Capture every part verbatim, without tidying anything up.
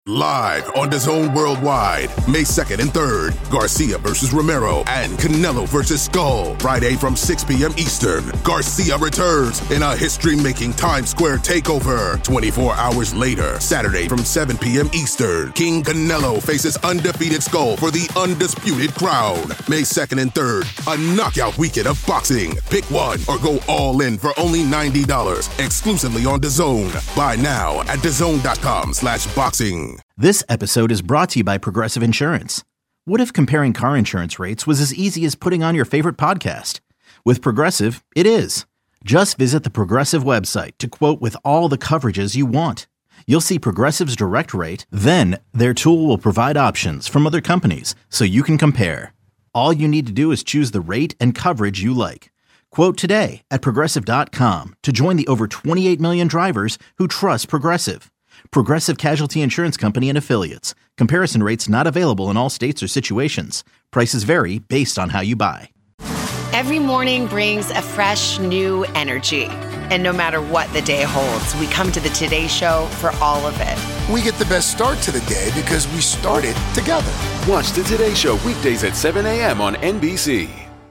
Live on DAZN Worldwide, May second and third, Garcia versus Romero and Canelo versus Skull. Friday from six p.m. Eastern, Garcia returns in a history-making Times Square takeover. twenty-four hours later, Saturday from seven p.m. Eastern, King Canelo faces undefeated Skull for the undisputed crown. May second and third, a knockout weekend of boxing. Pick one or go all in for only ninety dollars, exclusively on DAZN. Buy now at DAZN.com slash boxing. This episode is brought to you by Progressive Insurance. What if comparing car insurance rates was as easy as putting on your favorite podcast? With Progressive, it is. Just visit the Progressive website to quote with all the coverages you want. You'll see Progressive's direct rate, then their tool will provide options from other companies so you can compare. All you need to do is choose the rate and coverage you like. Quote today at Progressive dot com to join the over twenty-eight million drivers who trust Progressive. Progressive Casualty Insurance Company and Affiliates. Comparison rates not available in all states or situations. Prices vary based on how you buy. Every morning brings a fresh, new energy. And no matter what the day holds, we come to the Today Show for all of it. We get the best start to the day because we started together. Watch the Today Show weekdays at seven a.m. on N B C.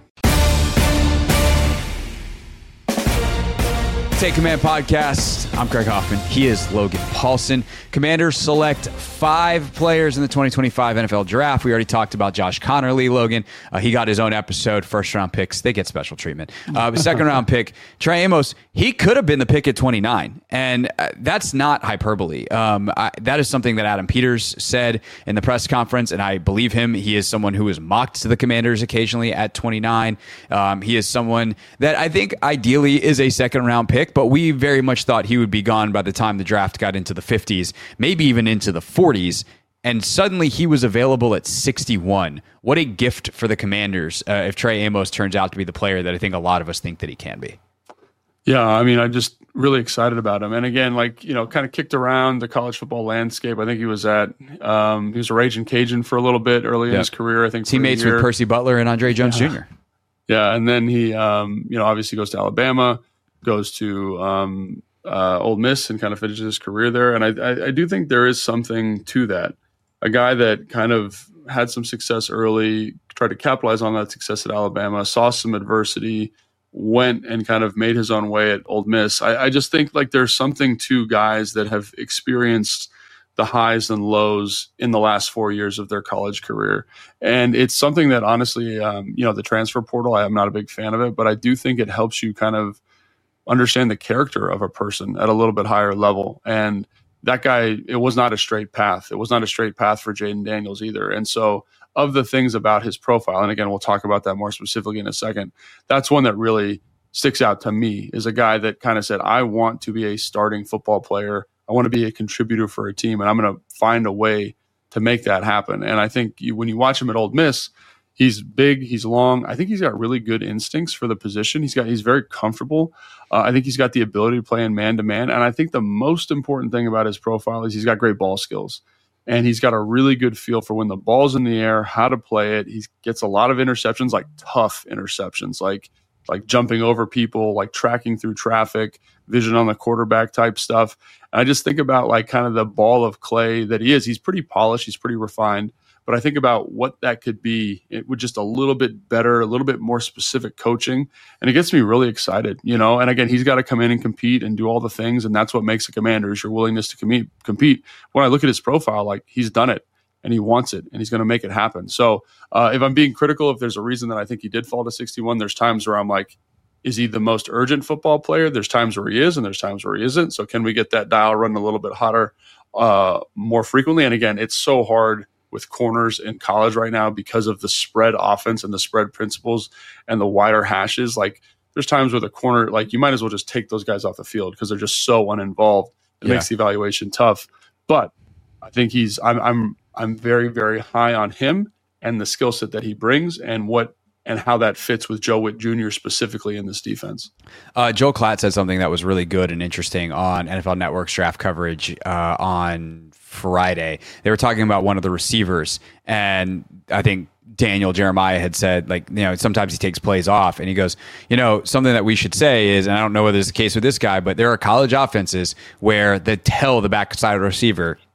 Take Command Podcast. I'm Craig Hoffman. He is Logan Paulson. Commanders select five players in the twenty twenty-five N F L Draft. We already talked about Josh Connerly, Logan. Uh, he got his own episode. First round picks, they get special treatment. Uh, second round pick, Trey Amos. He could have been the pick at twenty-nine, and uh, that's not hyperbole. Um, I, that is something that Adam Peters said in the press conference, and I believe him. He is someone who is mocked to the Commanders occasionally at twenty-nine. Um, he is someone that I think ideally is a second round pick, but we very much thought he would be gone by the time the draft got into the fifties, maybe even into the forties. And suddenly he was available at sixty-one. What a gift for the Commanders uh, if Trey Amos turns out to be the player that I think a lot of us think that he can be. Yeah, I mean, I'm just really excited about him. And again, like, you know, kind of kicked around the college football landscape. I think he was at, um, he was a Raging Cajun for a little bit early in yep. his career. I think teammates with Percy Butler and Andre Jones yeah. Junior Yeah, and then he, um, you know, obviously goes to Alabama, goes to um, uh, Ole Miss and kind of finishes his career there. And I, I, I do think there is something to that. A guy that kind of had some success early, tried to capitalize on that success at Alabama, saw some adversity, went and kind of made his own way at Ole Miss. I, I just think like there's something to guys that have experienced the highs and lows in the last four years of their college career. And it's something that honestly, um, you know, the transfer portal, I am not a big fan of it, but I do think it helps you kind of understand the character of a person at a little bit higher level. And that guy, it was not a straight path. It was not a straight path for Jaden Daniels either. And so of the things about his profile, and again, we'll talk about that more specifically in a second, that's one that really sticks out to me, is a guy that kind of said, I want to be a starting football player. I want to be a contributor for a team, and I'm going to find a way to make that happen. And I think you, when you watch him at Ole Miss, he's big, he's long. I think he's got really good instincts for the position. He's got, he's very comfortable. Uh, I think he's got the ability to play in man-to-man. And I think the most important thing about his profile is he's got great ball skills. And he's got a really good feel for when the ball's in the air, how to play it. He gets a lot of interceptions, like tough interceptions, like like jumping over people, like tracking through traffic, vision on the quarterback type stuff. And I just think about like kind of the ball of clay that he is. He's pretty polished. He's pretty refined. But I think about what that could be it with just a little bit better, a little bit more specific coaching. And it gets me really excited, you know. And again, he's got to come in and compete and do all the things. And that's what makes a commander, is your willingness to com- compete. When I look at his profile, like he's done it and he wants it and he's going to make it happen. So uh, if I'm being critical, if there's a reason that I think he did fall to sixty-one, there's times where I'm like, is he the most urgent football player? There's times where he is and there's times where he isn't. So can we get that dial running a little bit hotter uh, more frequently? And again, it's so hard with corners in college right now because of the spread offense and the spread principles and the wider hashes. Like there's times where the corner, like you might as well just take those guys off the field because they're just so uninvolved. It yeah. makes the evaluation tough. But I think he's, I'm, I'm, I'm very, very high on him and the skill set that he brings and what, and how that fits with Joe Witt Junior specifically in this defense. Uh, Joel Klatt said something that was really good and interesting on N F L Network's draft coverage uh, on Friday. They were talking about one of the receivers, and I think Daniel Jeremiah had said, like, you know, sometimes he takes plays off, and he goes, you know, something that we should say is, and I don't know whether it's the case with this guy, but there are college offenses where they tell the backside receiver,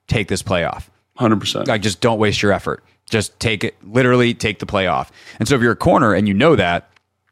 take this play off. one hundred percent. Like, just don't waste your effort. Just take it, literally take the play off. And so if you're a corner and you know that,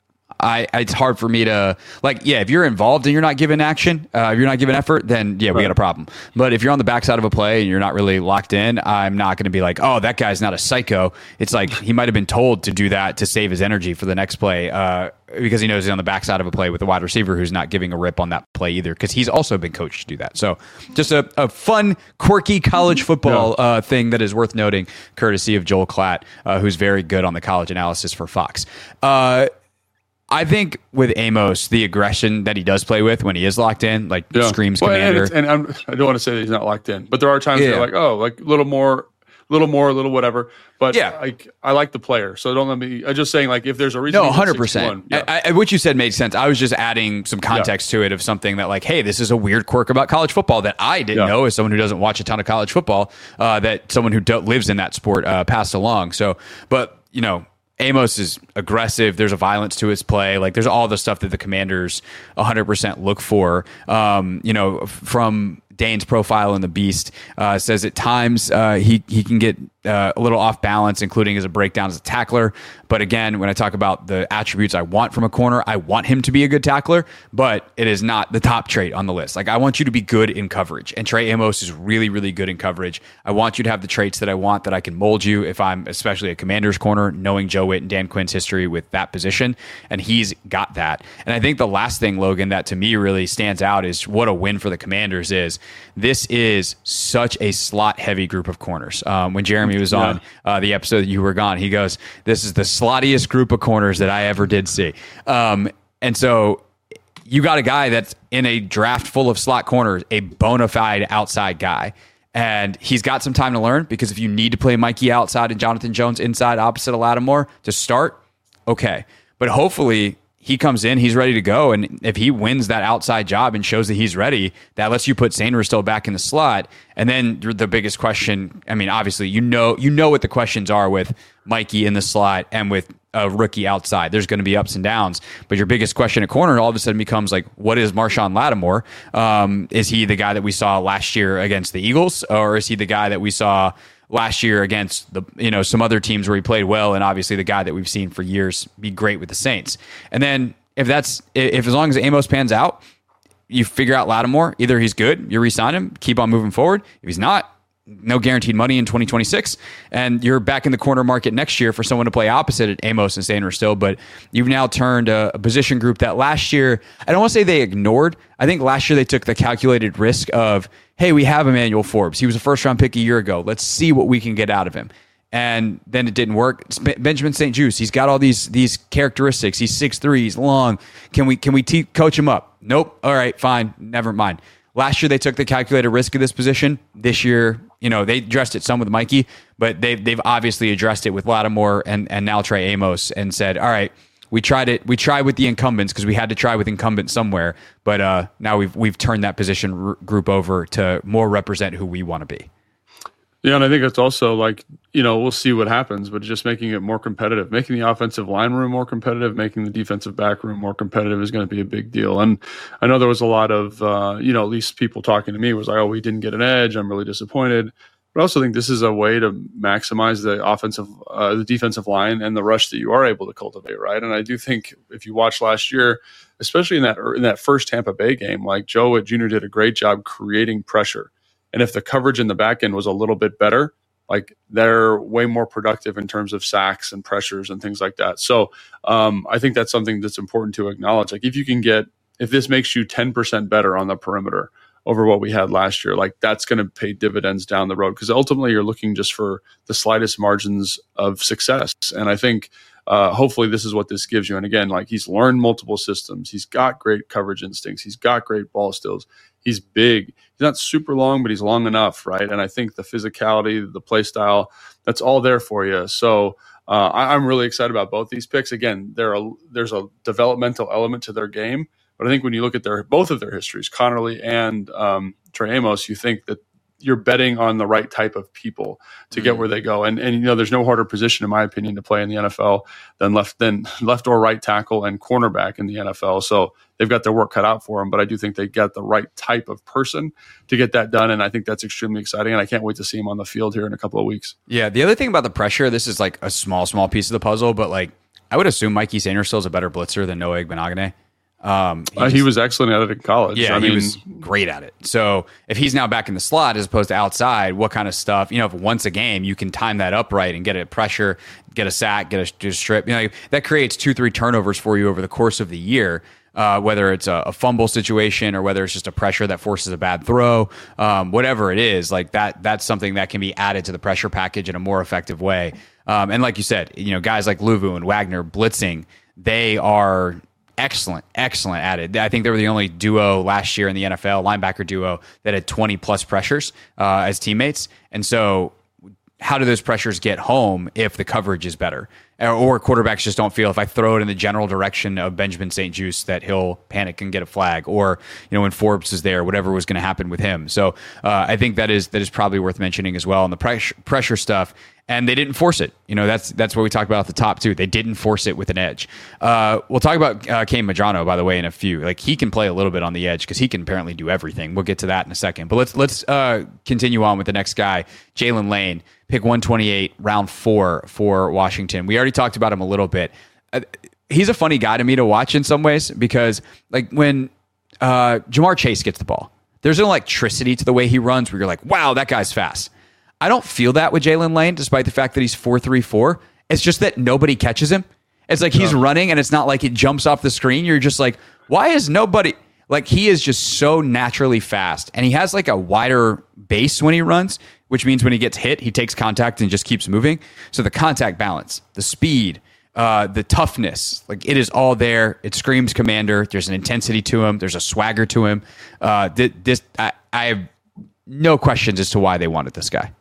I, it's hard for me to, like, yeah, if you're involved and you're not giving action, uh, if you're not giving effort, then yeah, we got a problem. But if you're on the backside of a play and you're not really locked in, I'm not going to be like, oh, that guy's not a psycho. It's like he might have been told to do that to save his energy for the next play, uh, because he knows he's on the backside of a play with a wide receiver who's not giving a rip on that play either, because he's also been coached to do that. So just a, a fun, quirky college football yeah. uh, thing that is worth noting, courtesy of Joel Klatt, uh, who's very good on the college analysis for Fox. Uh, I think with Amos, the aggression that he does play with when he is locked in, like yeah. screams well, commander. And, and I'm, I don't want to say that he's not locked in, but there are times yeah. where you're like, oh, like a little more, little more, a little whatever. But yeah. like, I like the player, so don't let me. I'm just saying, like, if there's a reason. No, one hundred percent. Yeah. I, I, what you said made sense. I was just adding some context yeah. to it of something that, like, hey, this is a weird quirk about college football that I didn't yeah. know as someone who doesn't watch a ton of college football, uh, that someone who do- lives in that sport uh, passed along. So, but, you know, Amos is aggressive. There's a violence to his play. Like, there's all the stuff that the Commanders one hundred percent look for. Um, you know, from Dane's profile in The Beast, uh, says at times uh, he he can get uh, a little off balance, including as a breakdown as a tackler. But again, when I talk about the attributes I want from a corner, I want him to be a good tackler, but it is not the top trait on the list. Like, I want you to be good in coverage, and Trey Amos is really, really good in coverage. I want you to have the traits that I want, that I can mold you if I'm especially a Commander's corner, knowing Joe Witt and Dan Quinn's history with that position, and he's got that. And I think the last thing, Logan, that to me really stands out is what a win for the Commanders is. This is such a slot-heavy group of corners. Um, when Jeremy was on yeah. uh, the episode that you were gone, he goes, this is the slottiest group of corners that I ever did see. Um, and so you got a guy that's in a draft full of slot corners, a bona fide outside guy. And he's got some time to learn, because if you need to play Mikey outside and Jonathan Jones inside opposite of Lattimore to start, okay. But hopefully he comes in, he's ready to go. And if he wins that outside job and shows that he's ready, that lets you put Sainristil back in the slot. And then the biggest question, I mean, obviously, you know, you know what the questions are with Mikey in the slot and with a rookie outside. There's going to be ups and downs. But your biggest question at corner all of a sudden becomes, like, what is Marshawn Lattimore? Um, is he the guy that we saw last year against the Eagles? Or is he the guy that we saw last year against the, you know, some other teams where he played well, and obviously the guy that we've seen for years be great with the Saints? And then if that's, if as long as Amos pans out, you figure out Lattimore, either he's good, you re-sign him, keep on moving forward. If he's not, no guaranteed money in twenty twenty-six, and you're back in the corner market next year for someone to play opposite at Amos and Sainristil. But you've now turned a, a position group that last year, I don't want to say they ignored. I think last year they took the calculated risk of, hey, we have Emmanuel Forbes. He was a first round pick a year ago. Let's see what we can get out of him. And then it didn't work. Benjamin Saint Juste, he's got all these these characteristics. He's six three, he's long. Can we can we te- coach him up? Nope. All right, fine. Never mind. Last year they took the calculated risk of this position. This year, you know, they addressed it some with Mikey, but they've they've obviously addressed it with Lattimore and and now Trey Amos, and said, all right, we tried it. We tried with the incumbents because we had to try with incumbents somewhere. But uh, now we've we've turned that position r- group over to more represent who we want to be. Yeah, and I think it's also like, you know, we'll see what happens, but just making it more competitive, making the offensive line room more competitive, making the defensive back room more competitive is going to be a big deal. And I know there was a lot of, uh, you know, at least people talking to me was like, oh, we didn't get an edge. I'm really disappointed. But I also think this is a way to maximize the offensive, uh, the defensive line and the rush that you are able to cultivate, right? And I do think if you watch last year, especially in that in that first Tampa Bay game, like Joe Witt Junior did a great job creating pressure. And if the coverage in the back end was a little bit better, like they're way more productive in terms of sacks and pressures and things like that. So um, I think that's something that's important to acknowledge. Like if you can get, if this makes you ten percent better on the perimeter over what we had last year, like that's going to pay dividends down the road, because ultimately you're looking just for the slightest margins of success. And I think uh, hopefully this is what this gives you. And again, like he's learned multiple systems. He's got great coverage instincts. He's got great ball stills. He's big. He's not super long, but he's long enough, right? And I think the physicality, the play style, that's all there for you. So uh, I, I'm really excited about both these picks. Again, there are, there's a developmental element to their game, but I think when you look at their both of their histories, Connerly and um, Trey Amos, you think that you're betting on the right type of people to get where they go. And and you know, there's no harder position, in my opinion, to play in the N F L than left than left or right tackle and cornerback in the N F L. So they've got their work cut out for them, but I do think they got the right type of person to get that done. And I think that's extremely exciting. And I can't wait to see him on the field here in a couple of weeks. Yeah. The other thing about the pressure, this is like a small, small piece of the puzzle, but like I would assume Mikey Sainristil is a better blitzer than Noah Igbenogany. Um, he, uh, just, he was excellent at it in college. Yeah, I he mean, was great at it. So if he's now back in the slot as opposed to outside, what kind of stuff, you know, if once a game you can time that up right and get a pressure, get a sack, get a, get a strip, you know, that creates two, three turnovers for you over the course of the year. Uh, whether it's a, a fumble situation or whether it's just a pressure that forces a bad throw, um, whatever it is, like that, that's something that can be added to the pressure package in a more effective way. Um, and like you said, you know, guys like Luvu and Wagner blitzing, they are excellent, excellent at it. I think they were the only duo last year in the N F L, linebacker duo, that had twenty plus pressures uh, as teammates. And so how do those pressures get home if the coverage is better? Or quarterbacks just don't feel if I throw it in the general direction of Benjamin Saint-Juste that he'll panic and get a flag, or you know when Forbes is there, whatever was going to happen with him. So uh, I think that is that is probably worth mentioning as well on the pressure pressure stuff. And they didn't force it. You know that's that's what we talked about at the top too. They didn't force it with an edge. Uh, we'll talk about uh, Kane Madrano, by the way, in a few. Like he can play a little bit on the edge because he can apparently do everything. We'll get to that in a second. But let's let's uh, continue on with the next guy, Jalen Lane. Pick one twenty-eight, round four for Washington. We already talked about him a little bit. Uh, he's a funny guy to me to watch in some ways because, like, when uh, Jamar Chase gets the ball, there's an electricity to the way he runs where you're like, wow, that guy's fast. I don't feel that with Jalen Lane, despite the fact that he's four three four. It's just that nobody catches him. It's like he's no. running, and it's not like it jumps off the screen. You're just like, why is nobody... Like, he is just so naturally fast, and he has like a wider base when he runs, which means when he gets hit, he takes contact and just keeps moving. So the contact balance, the speed, uh, the toughness, like it is all there. It screams commander. There's an intensity to him. There's a swagger to him. Uh, th- this I, I have no questions as to why they wanted this guy.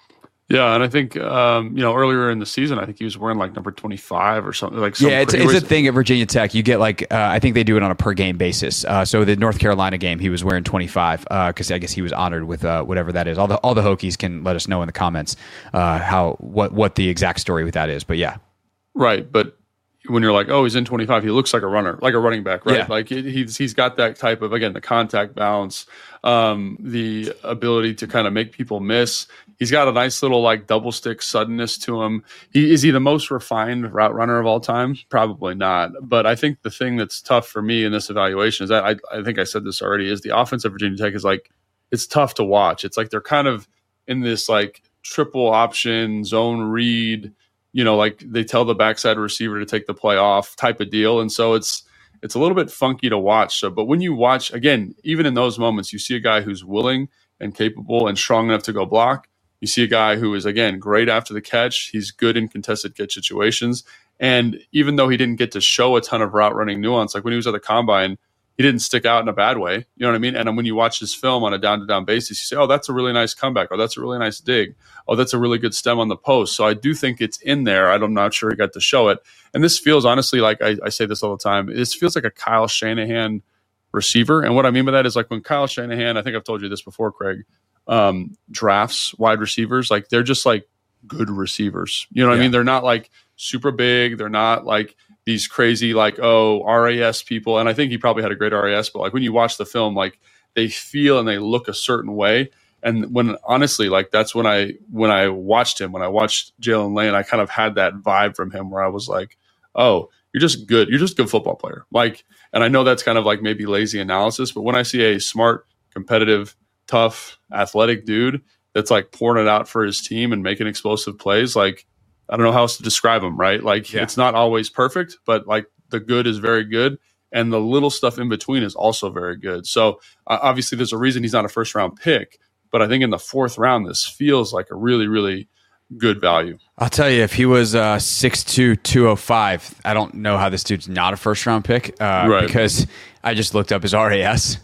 Yeah, and I think um, you know earlier in the season, I think he was wearing like number twenty-five or something like. Some yeah, it's, it's a thing at Virginia Tech. You get like uh, I think they do it on a per game basis. Uh, so the North Carolina game, he was wearing twenty-five because uh, I guess he was honored with uh, whatever that is. All the all the Hokies can let us know in the comments uh, how what what the exact story with that is. But yeah, right. But when you're like, oh, he's in twenty-five, he looks like a runner, like a running back, right? Yeah. Like he's he's got that type of, again, the contact balance, um, the ability to kind of make people miss. He's got a nice little like double stick suddenness to him. He is he the most refined route runner of all time? Probably not. But I think the thing that's tough for me in this evaluation is that I, I think I said this already is the offense of Virginia Tech is like, it's tough to watch. It's like they're kind of in this like triple option zone read, you know, like they tell the backside receiver to take the play off type of deal. And so it's, it's a little bit funky to watch. So, but when you watch, again, even in those moments, you see a guy who's willing and capable and strong enough to go block. You see a guy who is, again, great after the catch. He's good in contested catch situations. And even though he didn't get to show a ton of route running nuance, like when he was at the combine, he didn't stick out in a bad way. You know what I mean? And when you watch his film on a down-to-down basis, you say, oh, that's a really nice comeback. Oh, that's a really nice dig. Oh, that's a really good stem on the post. So I do think it's in there. I'm not sure he got to show it. And this feels, honestly, like I, I say this all the time, this feels like a Kyle Shanahan receiver. And what I mean by that is like when Kyle Shanahan, I think I've told you this before, Craig, um, drafts wide receivers, like they're just like good receivers. You know what yeah. I mean? They're not like super big. They're not like these crazy, like, oh, R A S people. And I think he probably had a great R A S, but like when you watch the film, like they feel and they look a certain way. And when honestly, like that's when I when I watched him, when I watched Jalen Lane, I kind of had that vibe from him where I was like, oh, you're just good. You're just a good football player. Like, and I know that's kind of like maybe lazy analysis, but when I see a smart, competitive, tough, athletic dude that's like pouring it out for his team and making explosive plays, like I don't know how else to describe him, right? Like yeah. It's not always perfect, but like the good is very good. And the little stuff in between is also very good. So uh, obviously there's a reason he's not a first round pick, but I think in the fourth round, this feels like a really, really good value. I'll tell you, if he was uh, six two, two oh five, I don't know how this dude's not a first round pick uh, right. because I just looked up his R A S.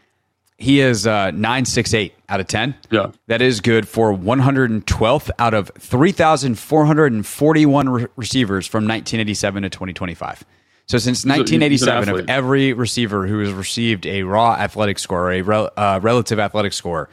He is uh, nine six eight out of ten. Yeah. That is good for one hundred twelfth out of three thousand four hundred forty-one re- receivers from nineteen eighty-seven to twenty twenty-five. So since nineteen eighty-seven, of every receiver who has received a raw athletic score, or a rel- uh, relative athletic score,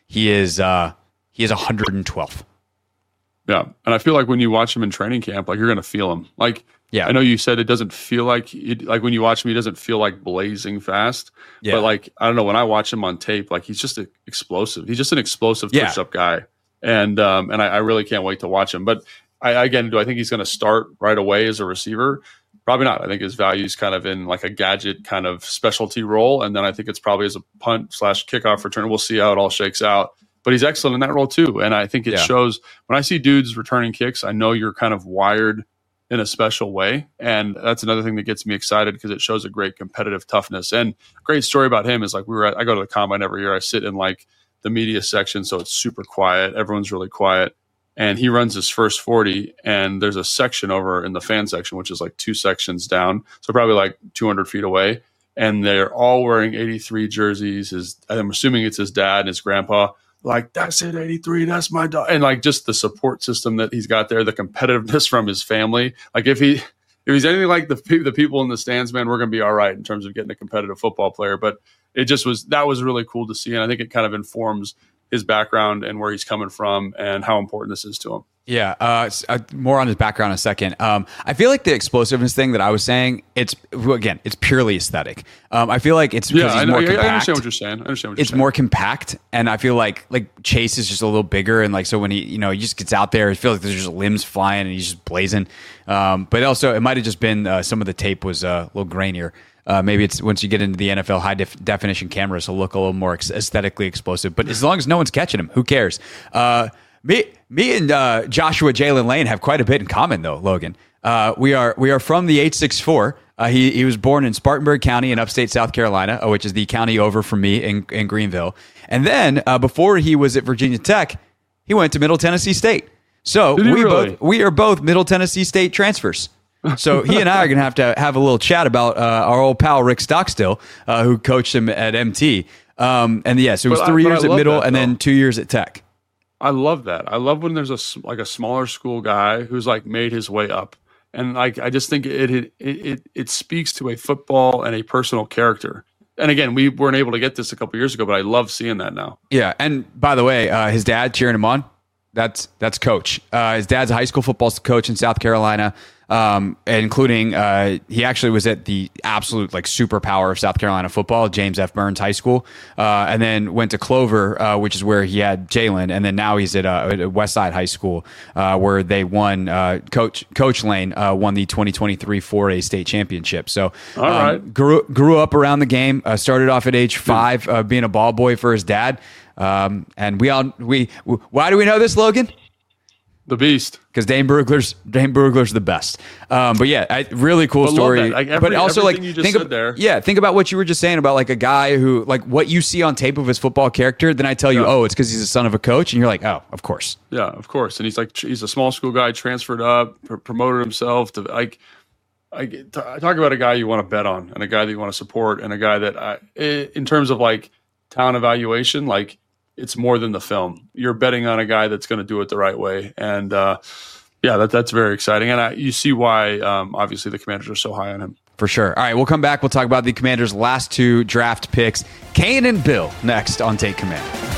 he is uh, he is one hundred twelfth. Yeah, and I feel like when you watch him in training camp, like you're going to feel him. Like, yeah, I know you said it doesn't feel like it, like when you watch him, he doesn't feel like blazing fast. Yeah. But like I don't know, when I watch him on tape, like he's just a, explosive. He's just an explosive yeah. push-up guy, and um, and I, I really can't wait to watch him. But I again, do I think he's going to start right away as a receiver? Probably not. I think his value is kind of in like a gadget kind of specialty role, and then I think it's probably as a punt slash kickoff return. We'll see how it all shakes out. But he's excellent in that role too. And I think it yeah. shows when I see dudes returning kicks, I know you're kind of wired in a special way. And that's another thing that gets me excited because it shows a great competitive toughness. And a great story about him is like we were at, I go to the combine every year. I sit in like the media section. So it's super quiet. Everyone's really quiet. And he runs his first forty and there's a section over in the fan section, which is like two sections down. So probably like two hundred feet away. And they're all wearing eighty-three jerseys. His, I'm assuming it's his dad and his grandpa. Like, that's it, eighty-three, that's my dog. And like just the support system that he's got there, the competitiveness from his family. Like if he if he's anything like the the people in the stands, man, we're going to be all right in terms of getting a competitive football player. But it just was, that was really cool to see. And I think it kind of informs his background and where he's coming from and how important this is to him. Yeah, uh, uh, more on his background in a second. Um, I feel like the explosiveness thing that I was saying, it's again, it's purely aesthetic. Um, I feel like it's because yeah, he's I, know, more I, compact. I understand what you're saying. I understand what you're it's saying. more compact, and I feel like like Chase is just a little bigger, and like so when he you know he just gets out there, it feels like there's just limbs flying, and he's just blazing. Um, but also, it might have just been uh, some of the tape was uh, a little grainier. Uh, maybe it's once you get into the N F L high def- definition cameras, it'll look a little more ex- aesthetically explosive. But as long as no one's catching him, who cares? Uh, me, me, and uh, Joshua Jalen Lane have quite a bit in common, though. Logan, uh, we are we are from the eight six four. Uh, he he was born in Spartanburg County in upstate South Carolina, uh, which is the county over from me in, in Greenville. And then uh, before he was at Virginia Tech, he went to Middle Tennessee State. So Did he we really? both we are both Middle Tennessee State transfers. So he and I are going to have to have a little chat about uh, our old pal Rick Stockstill, uh, who coached him at M T. Um, and yeah, so it was But three I, years at at Middle that, and though. then two years at Tech. I love that. I love when there's a s- like a smaller school guy who's like made his way up, and like I just think it it it it speaks to a football and a personal character. And again, we weren't able to get this a couple years ago, but I love seeing that now. Yeah, and by the way, uh, his dad cheering him on. That's that's coach. Uh, his dad's a high school football coach in South Carolina, um, including uh, he actually was at the absolute like superpower of South Carolina football, James F. Burns High School, uh, and then went to Clover, uh, which is where he had Jalen, and then now he's at, uh, at Westside High School, uh, where they won. Uh, coach Coach Lane uh, won the twenty twenty-three four A state championship. So all um, right. grew grew up around the game. Uh, started off at age five, uh, being a ball boy for his dad. Um, and we all we why do we know this, Logan? The Beast, because Dane Brugler's Dane Brugler's the best. Um, but yeah, I, really cool but story. Like every, but also like you just think said of, there. yeah, think about what you were just saying about like a guy who like what you see on tape of his football character. Then I tell you, Yeah. oh, it's because he's a son of a coach, and you're like, oh, of course. Yeah, of course. And he's like he's a small school guy, transferred up, pr- promoted himself to like. I get- I talk about a guy you want to bet on, and a guy that you want to support, and a guy that I, in terms of like talent evaluation, like. It's more than the film. You're betting on a guy that's going to do it the right way. And uh, yeah, that, that's very exciting. And I, you see why, um, obviously, the Commanders are so high on him. For sure. All right, we'll come back. We'll talk about the Commanders' last two draft picks, Kane and Bill, next on Take Command.